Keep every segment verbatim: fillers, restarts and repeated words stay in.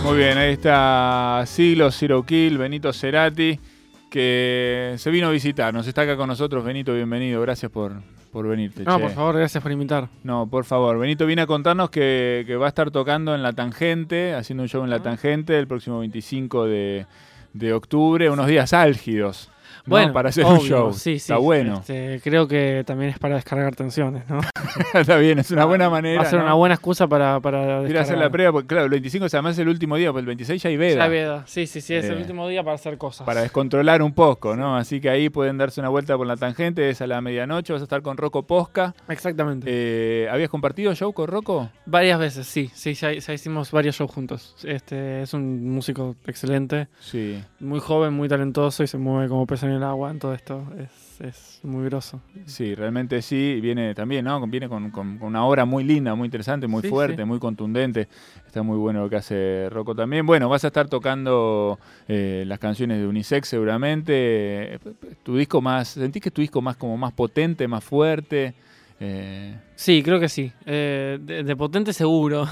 Muy bien, ahí está Siglo, Zero Kill, Benito Cerati, que se vino a visitarnos. Está acá con nosotros. Benito, bienvenido. Gracias por, por venirte. No, che. por favor, gracias por invitar. No, por favor. Benito viene a contarnos que, que va a estar tocando en La Tangente, haciendo un show en La Tangente el próximo veinticinco de, de octubre, unos días álgidos. ¿No? Bueno, Para hacer obvio, un show. sí, sí, está bueno. Este, creo que también es para descargar tensiones, ¿no? Está bien, es una buena manera. Va a ser ¿no? una buena excusa para, para descargar. Ir a hacer la prueba, porque claro, el veinticinco es además el último día, porque el veintiséis ya hay veda. Ya hay veda, sí, sí, sí, es Eh, el último día para hacer cosas. Para descontrolar un poco, ¿no? Así que ahí pueden darse una vuelta por La Tangente, es a la medianoche, vas a estar con Rocco Posca. Exactamente. Eh, ¿Habías compartido show con Rocco? Varias veces, sí, sí, ya, ya hicimos varios shows juntos. Este es un músico excelente, Sí. muy joven, muy talentoso y se mueve como pez en el agua en todo esto. Es, es muy groso. Sí, realmente sí. Viene también, ¿no? Viene con, con, con una obra muy linda, muy interesante, muy Sí, fuerte, sí. muy contundente. Está muy bueno lo que hace Rocco también. Bueno, vas a estar tocando eh, las canciones de Unisex seguramente. Eh, Tu disco más, ¿sentís que es tu disco más como más potente, más fuerte? Eh, Sí, creo que sí. Eh, de, de potente seguro.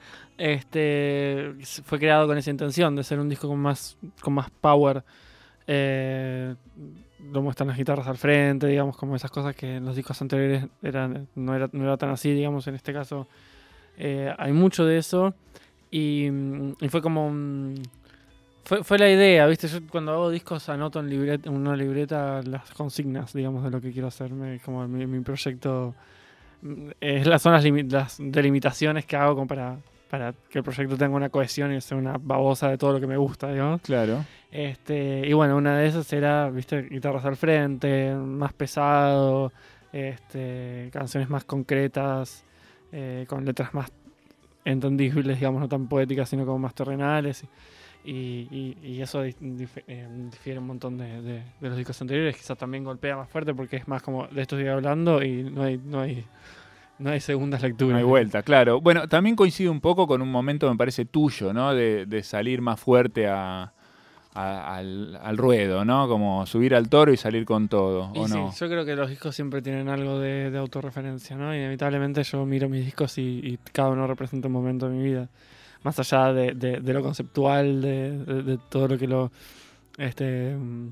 este fue creado con esa intención de ser un disco con más, con más power. Eh, lo muestran las guitarras al frente, digamos, como esas cosas que en los discos anteriores eran, no, era, no era tan así, digamos, en este caso eh, hay mucho de eso y, y fue como un, fue, fue la idea, ¿viste? Yo cuando hago discos anoto en, libreta, en una libreta las consignas, digamos, de lo que quiero hacer, me, como mi, mi proyecto es las, son las, limi- las delimitaciones que hago como para, para que el proyecto tenga una cohesión y sea una babosa de todo lo que me gusta, digamos. claro. Este, y bueno, una de esas era, viste, guitarras al frente, más pesado, este, canciones más concretas, eh, con letras más entendibles, digamos, no tan poéticas, sino como más terrenales. Y, y, y eso dif- dif- eh, difiere un montón de, de, de los discos anteriores. Quizás también golpea más fuerte porque es más como de esto estoy hablando y no hay, no hay, no hay segundas lecturas. No hay vuelta, claro. Bueno, también coincide un poco con un momento, me parece, tuyo, ¿no? De, de salir más fuerte a, a- al, al ruedo, ¿no? Como subir al toro y salir con todo, Y ¿o sí, no? yo creo que los discos siempre tienen algo de, de autorreferencia, ¿no? Inevitablemente yo miro mis discos y, y cada uno representa un momento de mi vida. Más allá de, de- de lo conceptual, de, de- de todo lo que lo... este mm,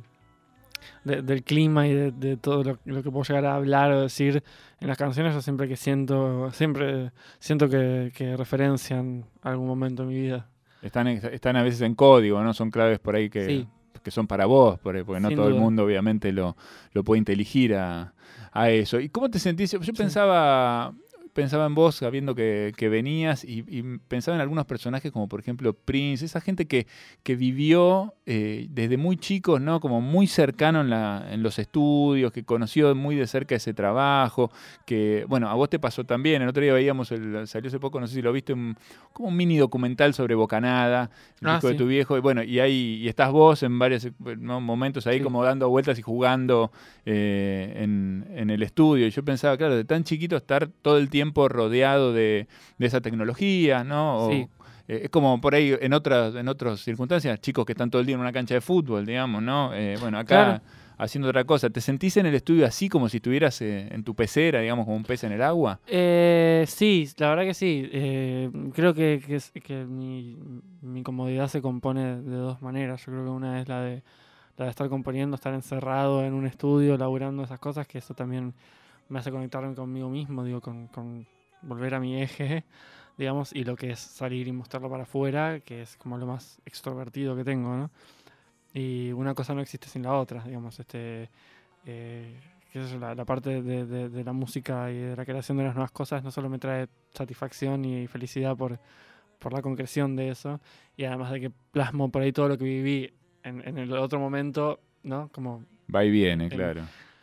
de- del clima y de, de todo lo, lo que puedo llegar a hablar o decir en las canciones, yo siempre que siento, siempre siento que, que referencian algún momento de mi vida. Están, están a veces en código, ¿no? Son claves por ahí que, Sí. que son para vos, por- porque no Sin todo el duda. mundo obviamente lo, lo puede inteligir a, a eso. ¿Y cómo te sentís? Yo Sí. pensaba... Pensaba en vos, sabiendo que, que venías, y, y pensaba en algunos personajes como por ejemplo Prince, esa gente que, que vivió eh, desde muy chicos, ¿no? Como muy cercano en, la, en los estudios, que conoció muy de cerca ese trabajo, que, bueno, a vos te pasó también. El otro día veíamos, el, salió hace poco, no sé si lo viste, un, como un mini documental sobre Bocanada, el Ah, disco de sí. tu viejo, y bueno, y ahí y estás vos en varios, ¿no? momentos ahí Sí. como dando vueltas y jugando eh, en, en el estudio. Y yo pensaba, claro, de tan chiquito estar todo el tiempo rodeado de, de esa tecnología, ¿no? O, Sí. eh, es como por ahí en otras en otras circunstancias, chicos que están todo el día en una cancha de fútbol, digamos, ¿no? Eh, bueno, acá Claro. haciendo otra cosa. ¿Te sentís en el estudio así como si estuvieras eh, en tu pecera, digamos, como un pez en el agua? Eh, sí, la verdad que sí. Eh, creo que, que, es- que mi, mi comodidad se compone de dos maneras. Yo creo que una es la de, la de estar componiendo, estar encerrado en un estudio, laburando esas cosas, que eso también me hace conectarme conmigo mismo, digo, con, con volver a mi eje, digamos, y lo que es salir y mostrarlo para afuera, que es como lo más extrovertido que tengo, ¿no? Y una cosa no existe sin la otra, digamos, este... eh, qué sé yo, la, la parte de, de- de la música y de la creación de las nuevas cosas no solo me trae satisfacción y felicidad por, por la concreción de eso, y además de que plasmo por ahí todo lo que viví en, en el otro momento, ¿no? Como, Va y viene, En- claro.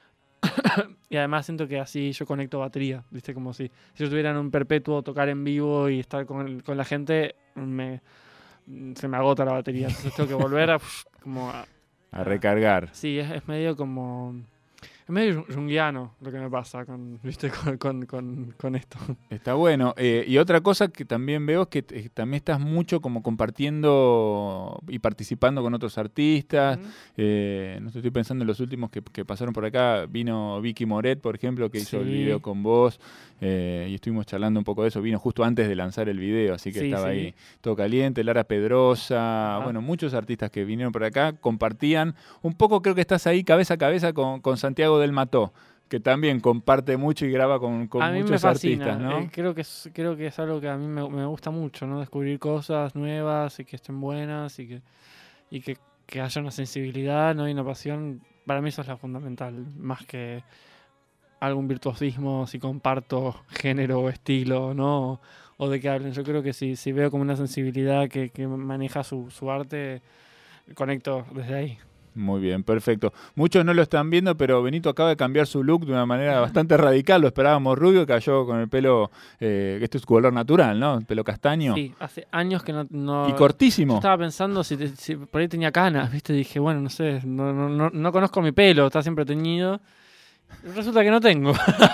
y además siento que así yo conecto batería, ¿viste? Como si, si yo estuviera en un perpetuo tocar en vivo y estar con, con la gente, me, se me agota la batería, entonces tengo que volver a... como a- A recargar. sí, es, es medio como... Es medio junguiano lo que me pasa con, ¿viste? con, con, con, con esto. Está bueno. Eh, y otra cosa que también veo es que eh, también estás mucho como compartiendo y participando con otros artistas. Uh-huh. Eh, no sé, estoy pensando en los últimos que, que pasaron por acá. Vino Vicky Moret, por ejemplo, que hizo sí. el video con vos. Eh, y estuvimos charlando un poco de eso. Vino justo antes de lanzar el video, así que sí, estaba sí. ahí todo caliente. Lara Pedrosa, uh-huh. bueno, muchos artistas que vinieron por acá compartían. Un poco creo que estás ahí cabeza a cabeza con, con Santiago del Mató, que también comparte mucho y graba con, con a mí muchos me fascina. artistas, ¿no? Eh, creo que es, creo que es algo que a mí me, me gusta mucho, ¿no? Descubrir cosas nuevas y que estén buenas y que y que, que haya una sensibilidad, ¿no? Y una pasión. Para mí eso es lo fundamental, más que algún virtuosismo, si comparto género o estilo, ¿no? O de qué hablen. Yo creo que si, si veo como una sensibilidad que, que maneja su, su arte, conecto desde ahí. Muy bien, perfecto. Muchos no lo están viendo, pero Benito acaba de cambiar su look de una manera bastante radical. Lo esperábamos rubio, cayó con el pelo, eh, este es su color natural, ¿no? El pelo castaño. Sí, hace años que no... no y cortísimo. Yo estaba pensando si, te, si por ahí tenía canas, ¿viste? Dije, bueno, no sé, no, no, no, no conozco mi pelo, está siempre teñido. Resulta que no tengo.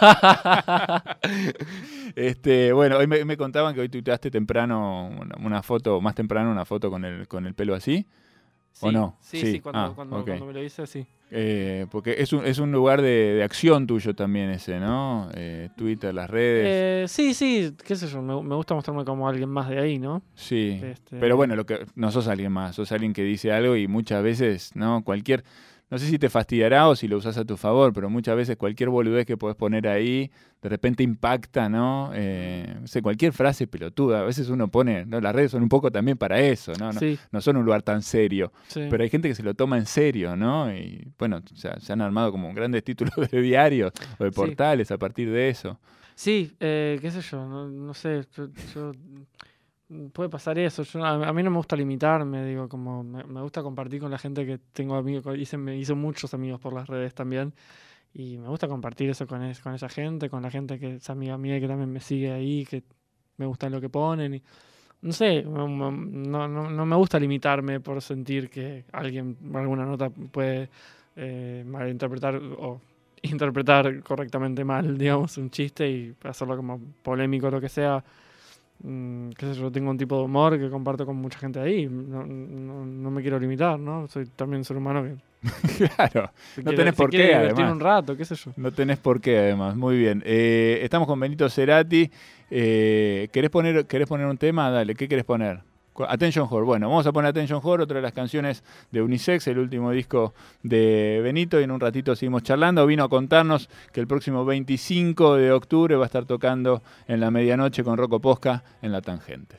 este, bueno, hoy me, me contaban que hoy tuiteaste temprano una, una foto, más temprano una foto con el, con el pelo así. Sí, ¿O no? Sí, sí, sí cuando, ah, cuando, okay. cuando me lo hice, sí. Eh, porque es un, es un lugar de, de acción tuyo también ese, ¿no? Eh, Twitter, las redes. Eh, sí, sí, qué sé yo, me, me gusta mostrarme como alguien más de ahí, ¿no? Sí, este... pero bueno, lo que no sos alguien más, sos alguien que dice algo y muchas veces, ¿no? Cualquier... No sé si te fastidiará o si lo usás a tu favor, pero muchas veces cualquier boludez que podés poner ahí, de repente impacta, ¿no? Eh, no sé, cualquier frase pelotuda. A veces uno pone, ¿no? Las redes son un poco también para eso, ¿no? No, sí. no son un lugar tan serio. Sí. Pero hay gente que se lo toma en serio, ¿no? Y bueno, o sea, se han armado como grandes títulos de diarios o de portales sí. a partir de eso. Sí, eh, qué sé yo, no, no sé, yo... yo... puede pasar eso. Yo, a, a mí no me gusta limitarme, digo, como me, me gusta compartir con la gente que tengo amigos, hice, me hice muchos amigos por las redes también, y me gusta compartir eso con, es, con esa gente, con la gente que es amiga mía y que también me sigue ahí, que me gusta lo que ponen, y no sé, no, no, no me gusta limitarme por sentir que alguien, alguna nota puede eh, malinterpretar o interpretar correctamente mal, digamos, un chiste y hacerlo como polémico o lo que sea. Mm, qué sé yo, tengo un tipo de humor que comparto con mucha gente ahí, no, no, no me quiero limitar, ¿no? Soy también un ser humano que... claro, no quiere, tenés por qué, además. un rato, qué sé yo. No tenés por qué, además, muy bien. Eh, estamos con Benito Cerati, eh, ¿querés poner, ¿querés poner un tema? Dale, ¿qué querés poner? Attention Whore. Bueno, vamos a poner Attention Whore, otra de las canciones de Unisex, el último disco de Benito, y en un ratito seguimos charlando. Vino a contarnos que el próximo veinticinco de octubre va a estar tocando en la medianoche con Rocco Posca en La Tangente.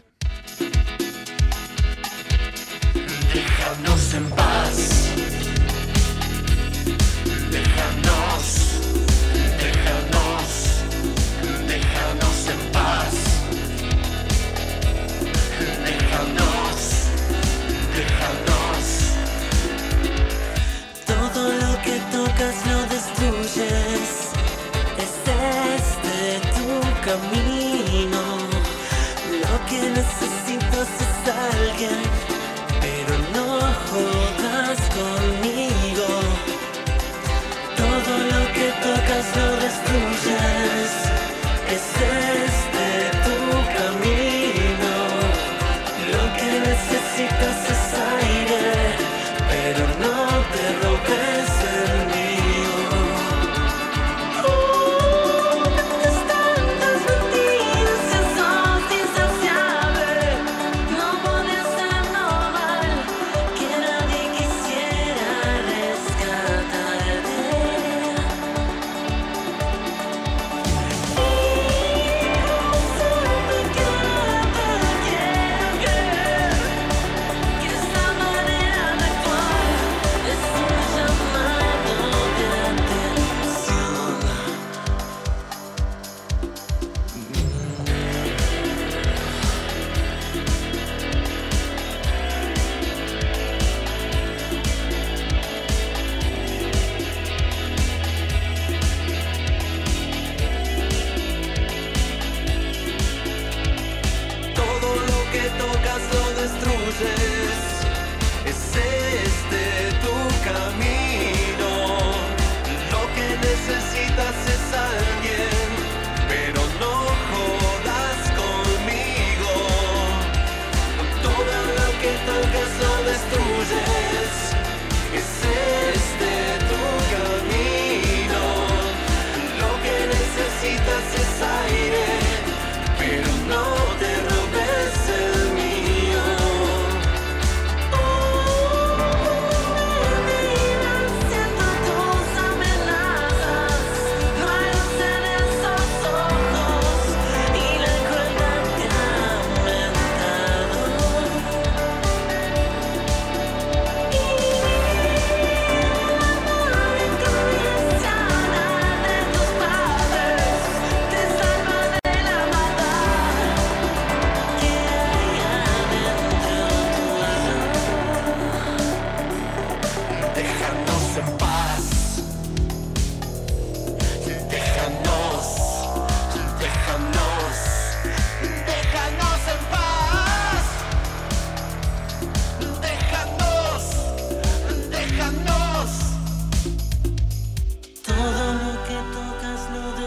Déjanos en paz. Déjanos. Déjanos. Déjanos en paz. Déjanos, déjanos. Todo lo que tocas lo destruyes. Es este tu camino. Lo que necesitas es alguien, pero no jodas conmigo. Todo lo que tocas lo destruyes. Es este tu camino. Necesitas ese aire, pero no te robes el mío. Uh, tantas mentiras, sos insaciable. No puedes ser más.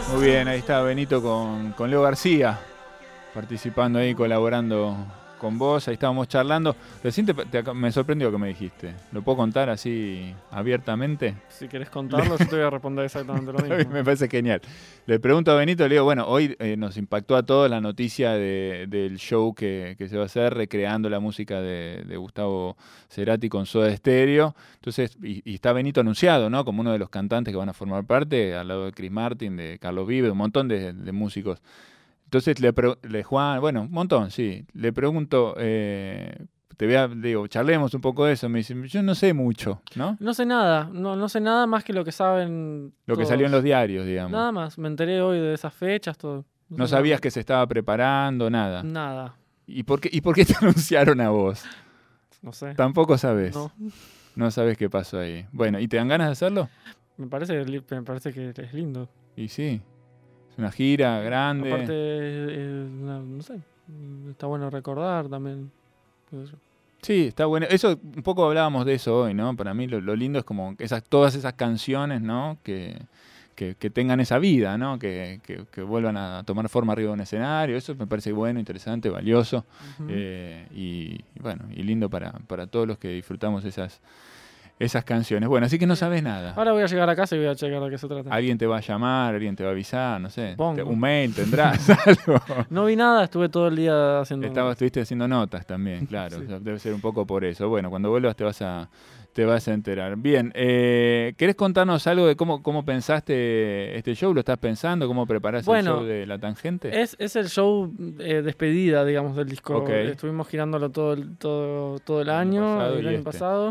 Muy bien, ahí está Benito con, con Leo García, participando ahí, colaborando con vos. Ahí estábamos charlando. Recién te, te, me sorprendió que me dijiste. ¿Lo puedo contar así abiertamente? Si querés contarlo, yo te voy a responder exactamente lo mismo. Me parece genial. Le pregunto a Benito, le digo, bueno, hoy eh, nos impactó a todos la noticia de, del show que, que se va a hacer recreando la música de, de Gustavo Cerati con Soda Stereo. Entonces, y, y está Benito anunciado, ¿no? Como uno de los cantantes que van a formar parte, al lado de Chris Martin, de Carlos Vives, un montón de, de músicos. Entonces le, pre- le Juan, bueno, un montón, sí. Le pregunto, eh, te voy a, digo, charlemos un poco de eso. Me dice, yo no sé mucho, ¿no? No sé nada, no, no sé nada más que lo que saben Lo que todos. salió en los diarios, digamos. Nada más, me enteré hoy de esas fechas, todo. No sé sabías nada. que se estaba preparando, nada. Nada, ¿Y por qué, y por qué te anunciaron a vos? no sé. Tampoco sabes. No, No sabes qué pasó ahí. Bueno, ¿y te dan ganas de hacerlo? me parece, li- me parece que es lindo. Y sí. Es una gira grande. Aparte, eh, no, no sé, está bueno recordar también. qué sé yo. Sí, está bueno. Eso, un poco hablábamos de eso hoy, ¿no? Para mí lo, lo lindo es como esas, todas esas canciones, ¿no? Que, que, que tengan esa vida, ¿no? Que, que, que vuelvan a tomar forma arriba de un escenario. Eso me parece bueno, interesante, valioso. Ujú. Eh, y, y bueno, y lindo para, para todos los que disfrutamos esas, esas canciones. Bueno, así que no sabes nada. Ahora voy a llegar a casa y voy a checar de qué se trata. Alguien te va a llamar, alguien te va a avisar, no sé. Supongo. Te- un mail tendrás, algo. No vi nada, estuve todo el día haciendo... Estabas, estuviste haciendo notas también, claro. Sí. O sea, debe ser un poco por eso. Bueno, cuando vuelvas te vas a, te vas a enterar. Bien, eh, ¿querés contarnos algo de cómo, cómo pensaste este show? ¿Lo estás pensando? ¿Cómo preparás Bueno, el show de La Tangente? Es, es el show eh, despedida, digamos, del disco. Ok. Estuvimos girándolo todo el, todo, todo el El año año, pasado el y año este. pasado.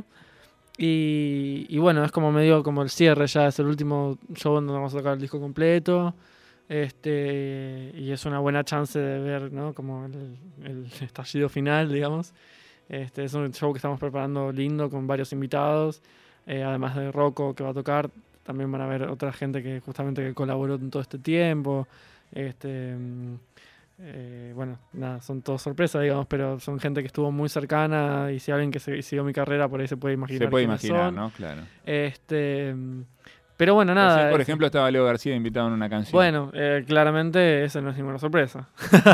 Y, y bueno, es como medio como el cierre ya, es el último show donde vamos a tocar el disco completo. Este, y es una buena chance de ver, ¿no? Como el, el estallido final, digamos. Este, es un show que estamos preparando lindo con varios invitados. Eh, además de Rocco que va a tocar, también van a ver otra gente que justamente que colaboró en todo este tiempo. Este, mm, eh, bueno, nada, son todos sorpresas, digamos, pero son gente que estuvo muy cercana y si alguien que se, siguió mi carrera por ahí se puede imaginar. Se puede quiénes imaginar, son. ¿no? Claro. Este, mm, pero bueno, nada. Recién, por es- ejemplo, estaba Leo García invitado en una canción. bueno, eh, claramente esa no es ninguna sorpresa.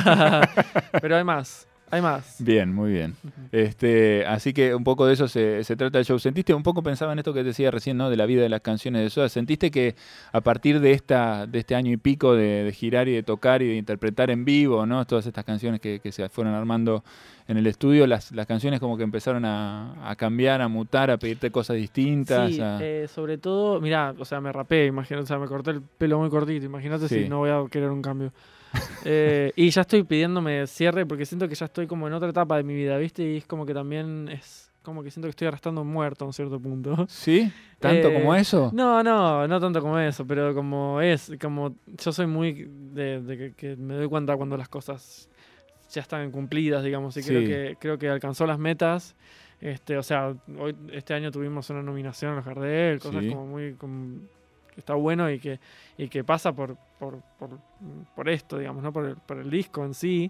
Pero hay más, hay más. Bien, muy bien. Este, así que un poco de eso se, se trata el show. ¿Sentiste, un poco pensaba en esto que te decía recién, ¿no? De la vida de las canciones de Soda? ¿Sentiste que a partir de esta, de este año y pico de, de girar y de tocar y de interpretar en vivo, ¿no? Todas estas canciones que, que se fueron armando en el estudio, las, las canciones como que empezaron a, a cambiar, a mutar, a pedirte cosas distintas? Sí, a- eh, sobre todo, mirá, o sea, me rapé, imagínate, o sea, me corté el pelo muy cortito, imagínate Sí. si no voy a querer un cambio. Eh, y ya estoy pidiéndome cierre porque siento que ya estoy como en otra etapa de mi vida, ¿viste? Y es como que también es como que siento que estoy arrastrando muerto a un cierto punto. ¿Sí? ¿Tanto Eh, como eso? No, no, no tanto como eso, pero como es, como yo soy muy de, de que, que me doy cuenta cuando las cosas ya están cumplidas, digamos, y creo Sí. que creo que alcanzó las metas. Este, o sea, hoy este año tuvimos una nominación a los Gardel, cosas Sí. como muy como, que está bueno y que y que pasa por por, por, por esto, digamos, no por el, por el disco en sí.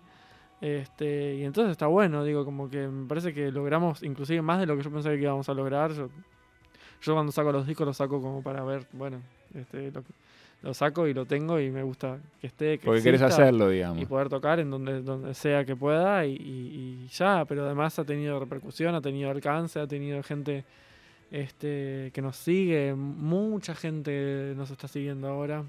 Este, y entonces está bueno, digo, como que me parece que logramos inclusive más de lo que yo pensaba que íbamos a lograr. Yo, yo cuando saco los discos los saco como para ver, bueno, este, lo, lo saco y lo tengo y me gusta que esté, que Porque querés exista hacerlo, digamos. y poder tocar en donde, donde sea que pueda y, y- y ya, pero además ha tenido repercusión, ha tenido alcance, ha tenido gente este, que nos sigue, mucha gente nos está siguiendo ahora,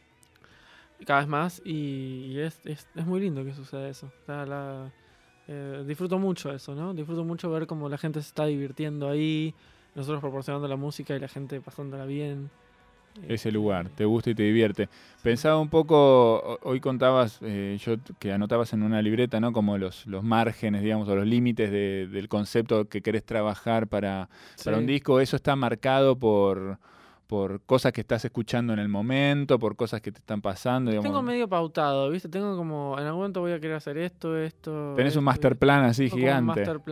cada vez más, y, y es, es, es muy lindo que suceda eso. O sea, la- eh, disfruto mucho eso, ¿no? Disfruto mucho ver cómo la gente se está divirtiendo ahí, nosotros proporcionando la música y la gente pasándola bien. Ese Este, lugar, te gusta y te divierte. Pensaba un poco, ho- hoy contabas, eh, yo t- que anotabas en una libreta, ¿no? Como los, los márgenes, digamos, o los límites de- del concepto que querés trabajar para, para un sí. disco. ¿Eso está marcado por, por cosas que estás escuchando en el momento, por cosas que te están pasando? Digamos? Tengo medio pautado, ¿viste? Tengo como, en algún momento voy a querer hacer esto, esto. Tenés un esto, master y- plan así tengo como un gigante. master plan.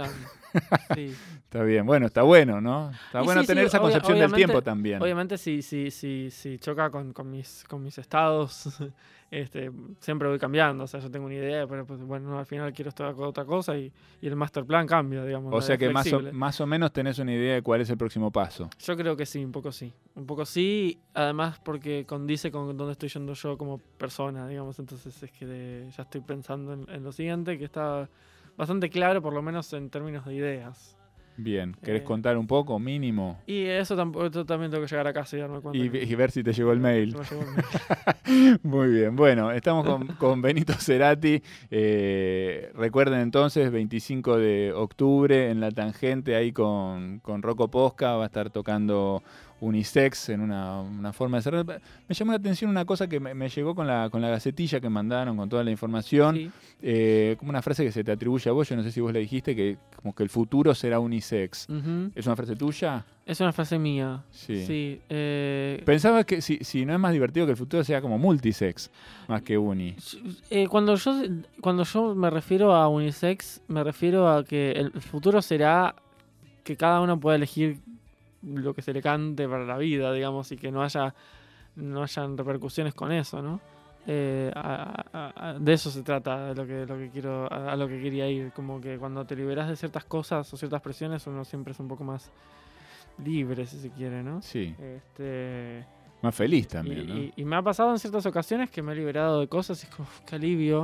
Sí. Está bien, bueno, está bueno, ¿no? Está Y bueno sí, tener sí, esa obvia- concepción del obviamente- tiempo también. Obviamente si, si, si, si choca con, con, mis, con mis estados, este, siempre voy cambiando. O sea, yo tengo una idea, pero pues, bueno, no, al final quiero esto, otra cosa y, y el master plan cambia, digamos. O ¿no? sea Es que más o, flexible. más o menos tenés una idea de cuál es el próximo paso. Yo creo que sí, un poco sí. Un poco sí, además porque condice con dónde estoy yendo yo como persona, digamos. Entonces es que de- ya estoy pensando en, en lo siguiente, que está bastante claro, por lo menos en términos de ideas. Bien, ¿querés Eh, contar un poco, mínimo? Y eso, tampoco, eso también tengo que llegar a casa y darme cuenta. Y, que- y ver si te llegó el mail. que me llegó el mail. Muy bien, bueno, estamos con, con Benito Cerati. Eh, recuerden entonces, veinticinco de octubre en La Tangente, ahí con, con Rocco Posca, va a estar tocando unisex en una, una forma de cerrar. Me llamó la atención una cosa que me, me llegó con la, con la gacetilla que mandaron, con toda la información, Sí. eh, como una frase que se te atribuye a vos, yo no sé si vos le dijiste, que como que el futuro será unisex. Ujú. ¿Es una frase tuya? Es una frase mía. Sí. Sí. eh, Pensaba que si, si no es más divertido que el futuro sea como multisex, más que uni. eh, cuando, yo, cuando yo me refiero a unisex, me refiero a que el futuro será que cada uno pueda elegir lo que se le cante para la vida, digamos, y que no haya no hayan repercusiones con eso, ¿no? Eh, a- a- a- de eso se trata lo que, lo que quiero, a, a lo que quería ir. Como que cuando te liberas de ciertas cosas o ciertas presiones, uno siempre es un poco más libre, si se quiere, ¿no? Sí, Este, más feliz y, también, ¿no? y- y me ha pasado en ciertas ocasiones que me he liberado de cosas y es como, "Uf, qué alivio".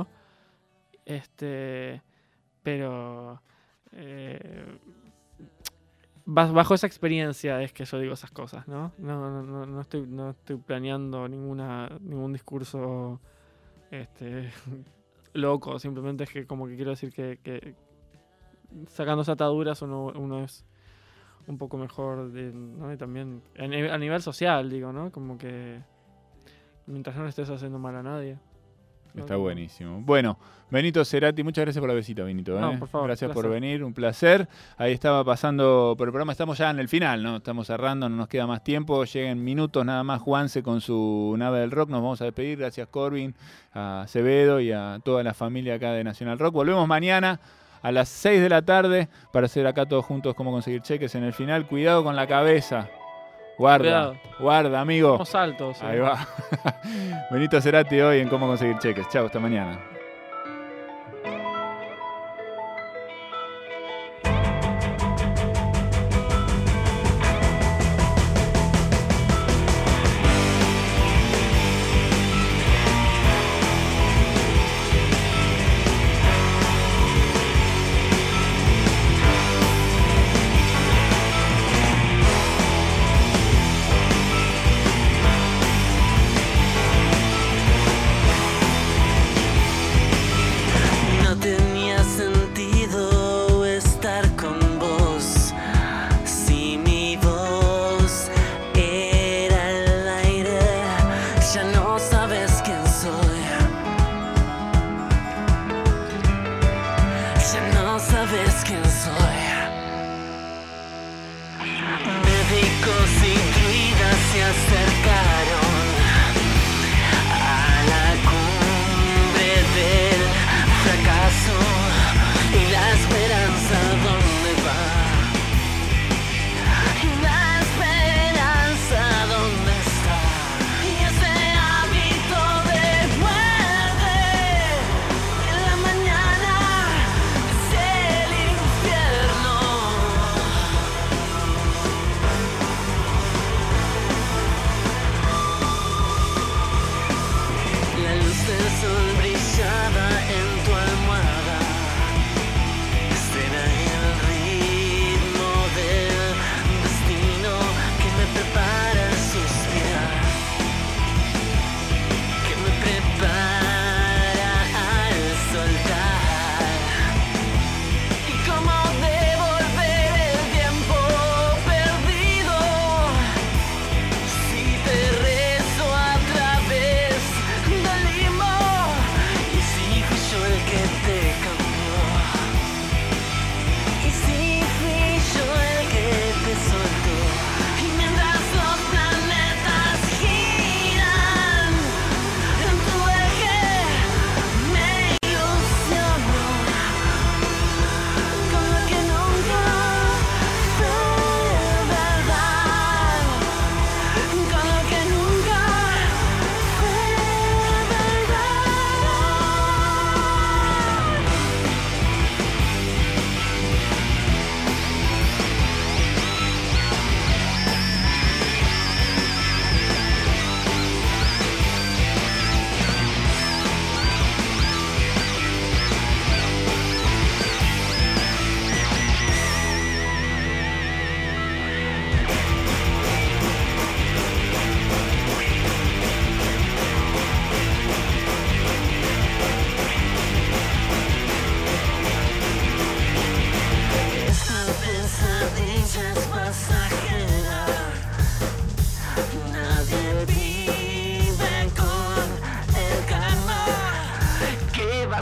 Este, pero eh, bas- bajo esa experiencia es que yo digo esas cosas, ¿no? No, no, no, no estoy, no estoy planeando ninguna, ningún discurso este, loco, simplemente es que como que quiero decir que, que sacando esas ataduras uno, uno es un poco mejor, de, ¿no? Y también a, ni- a nivel social, digo, ¿no? Como que mientras no le estés haciendo mal a nadie. ¿no? Está Como- buenísimo. Bueno, Benito Cerati, muchas gracias por la visita, Benito. No, ¿eh? por favor, gracias por placer. venir, un placer. Ahí estaba pasando por el programa, estamos ya en el final, ¿no? Estamos cerrando, no nos queda más tiempo. Lleguen minutos nada más Juanse con su nave del rock. Nos vamos a despedir. Gracias, Corbin, a Acevedo y a toda la familia acá de Nacional Rock. Volvemos mañana a las seis de la tarde para hacer acá todos juntos cómo conseguir cheques en el final. Cuidado con la cabeza. Guarda, Cuidado. guarda, amigo. Somos altos. Ahí ¿eh? va. Benito Cerati hoy en cómo conseguir cheques. Chao, hasta mañana.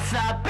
pasa